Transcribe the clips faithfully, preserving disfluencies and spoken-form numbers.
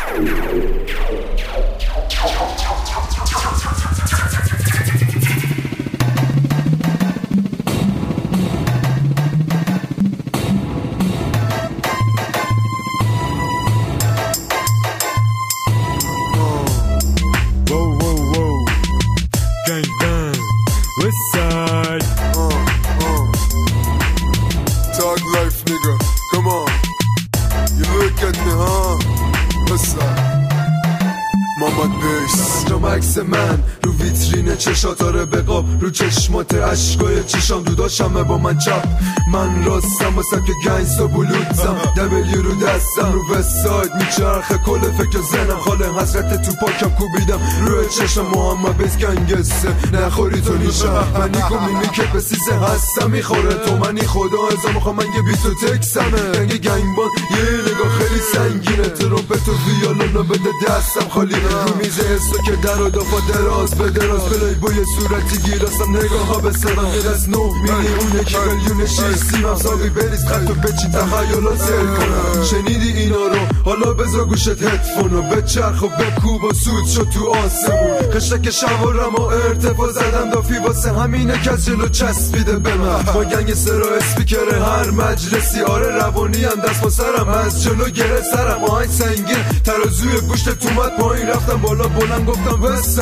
عکس من رو ویترین چشاتاره بقاب رو چشمات عشقای چشام دوداشمه با من چپ من راستم واسه که گنگست و بلوتزم دبلیو رو دستم رو وستاید میچرخه کل فکر زنم خاله حسرت تو پاکم کوبیدم روی چشم محمد بیس گنگسته نخوری تو نیشم من نیکو میمی که به سیسه هستم میخوره تو منی خدا ازا میخوام من یه بیتو تکسمه گنگ گنگبان یه نگاه خیلی سنگینه ترومپت و ویالونو بده دستم خالی رو میزه حسو که در و دافا دراز به دراز پلی بوی صورتی گیرستم نگاه ها به سرم غیر از نه میلیونه که گلیون شیش سیمم ساقی بریز خط و بچین تخیلات سر کنم شنیدی اینا رو حالا بذار گوشت هدفونو بچرخ و بکوب و سود شد تو آسمون خشتک شوارم و ارتفاع زدم دافی واسه همینه که از جلو چسبیده به من با گنگ سرا اسپیکر هر مجلسی آره روانی هم دست با سرم از جلو گره سرم آهنگ سنگین ترازوی گوشت تومت پایین رفتم بالا بلند گفتم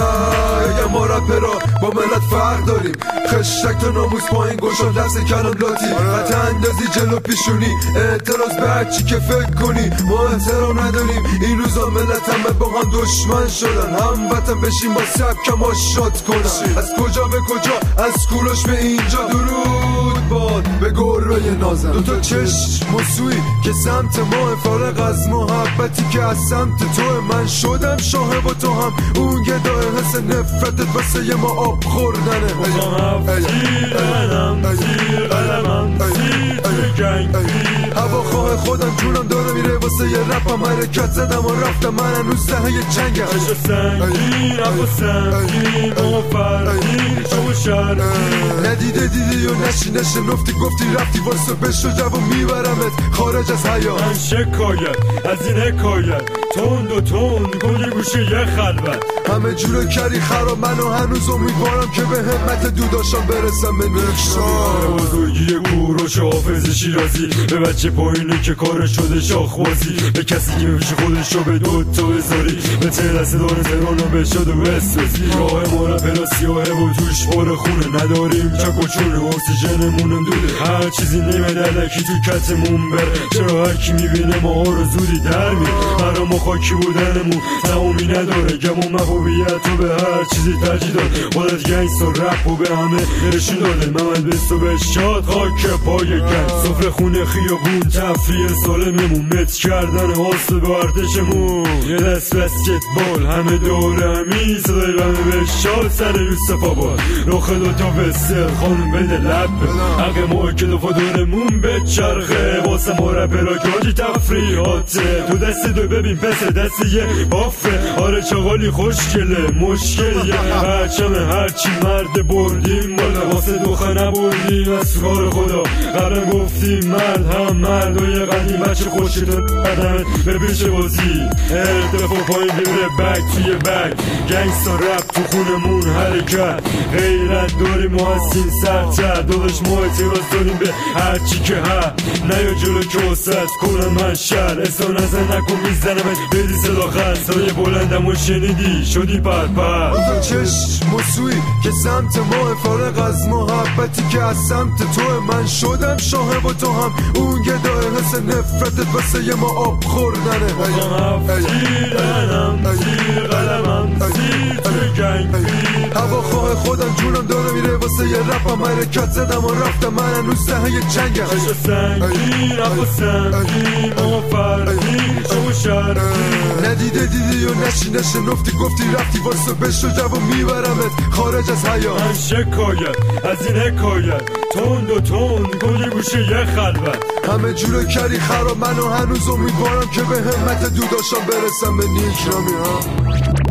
وستای ما رپرا با ملت فرق داریم خشتک تا ناموس پایین گوشم لفظ کلام لاتی حتی اندازی جلو پیشونی اعتراض به هرچی که فکر کنی ما احترام نداریم این روزا ملت همه با هم دشمن شدن هم وطن بشیم با سبک ما شاد کنن از کجا به کجا از کوروش به اینجا درود باد به گروه نازم دوتا چشم مسوی که سمت ما فارغ از محبتی که از سمت تو من شدم شاه با تو هم اون گدای حس نفرتت واسه یه ما آب خوردنه بخوام هفتی قلم زیر قلمم زیر توی گنگ هواخواه خودم جونم داره میره واسه یه رپم حرکت زدم و رفتم من هنوز ته یه جنگم عشق سنگین ابو سنگین ما فردین شما شرقی ندیده دیدی و نشی نشنفتی گفتی رفتی واسه بشو جواب میبرمت خارج از حیات من شکایت از این حکایت تند و تند گل گوشه یه خلوت همه جوره کری خراب منو هنوز امیدوارم که به همت دوداشم برسم به نکشان بزرگی کوروش حافظ شیرازی به بچه پایینه که کار شده شاخبازی به کسی که میشه خودشو به دوتا بذاری به تلسه داره زرانو بشد و بسوزی راه ما را پلا سیاهه و توش پر خونه نداریم چک و چونه اکسیژنمونم دوده هر چیزی نیمه دلکی تو کتمون بره چرا هرکی میبینه ما رو زودی در میره برا ما خاکی بودنمون تمامی نداره گمون محبوبیت رو به هر چیزی ترجیح داد خودت گنگست و رپ و به همه نشون داده محمد بیست و به شاد خاک پای گنگ سفره خونه خیابون تفریه سالممون مت کردن حاصل به ارتشمون یه دست بسکتبال همه دور همی صدای بمه به شاد سر یوسف آباد رخ دوتا وستر خانم بده لب حق ما که دفا دورمون به چرخه واسه ما رپرا که حاجی تفریحاته تو دست دو ببین پس دست یه بافه آره چغالی خوشگله مشکل یه هرچمه هرچی مرد بردیم بالا واسه دوخه نبردیم از کار خدا قرم گفتیم مرد هم مرد و یه قدیم بچه خوشی تو قدمت به بیشه بازی ارتفاع پایین بیره بک توی بک گنگست و رپ تو خونمون حرکت غیرت داریم و هستیم سرتر داداش ما اعتراض داریم به هرچی که هر نیا جلو که وسط کنم من شر اصلا نزن نکن میزنم بدی صداقت صدای بلندم و شنیدی شدی پر پر دوتا چشم مسوی که سمت ما فارغ از محبتی که از سمت تو من شدم شاه با تو هم اون گدای حس نفرتت واسه یه ما آب خوردنه بخوام هفتی قلم زیر قلمم زیر توی گنگ هواخواه خودم جونم داره میره واسه یه رپم حرکت زدم و رفتم من هنوز ته یه جنگم عشق سنگین ابو سنگین ما فردین شما شرقی ندیده دیدی و نشی نشنفتی گفتی رفتی واسه بشو جواب میبرمت خارج از حیات من شکایت از این حکایت تند و تند گل گوشه یه خلوت همه جوره کری خراب منو هنوز امیدوارم که به همت دوداشم برسم به نیک رامی ها